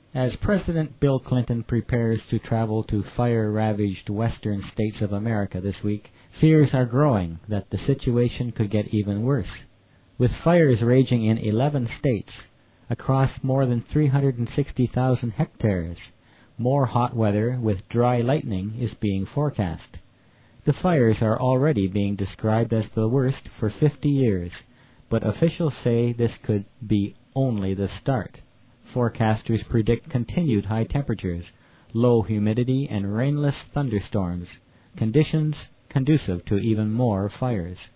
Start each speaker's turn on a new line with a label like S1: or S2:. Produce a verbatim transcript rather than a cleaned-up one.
S1: As President Bill Clinton prepares to travel to fire-ravaged western states of America this week, fears are growing that the situation could get even worse. With fires raging in eleven states, across more than three hundred sixty thousand hectares, more hot weather with dry lightning is being forecast. The fires are already being described as the worst for fifty years, but officials say this could be only the start. Forecasters predict continued high temperatures, low humidity, and rainless thunderstorms, conditions conducive to even more fires.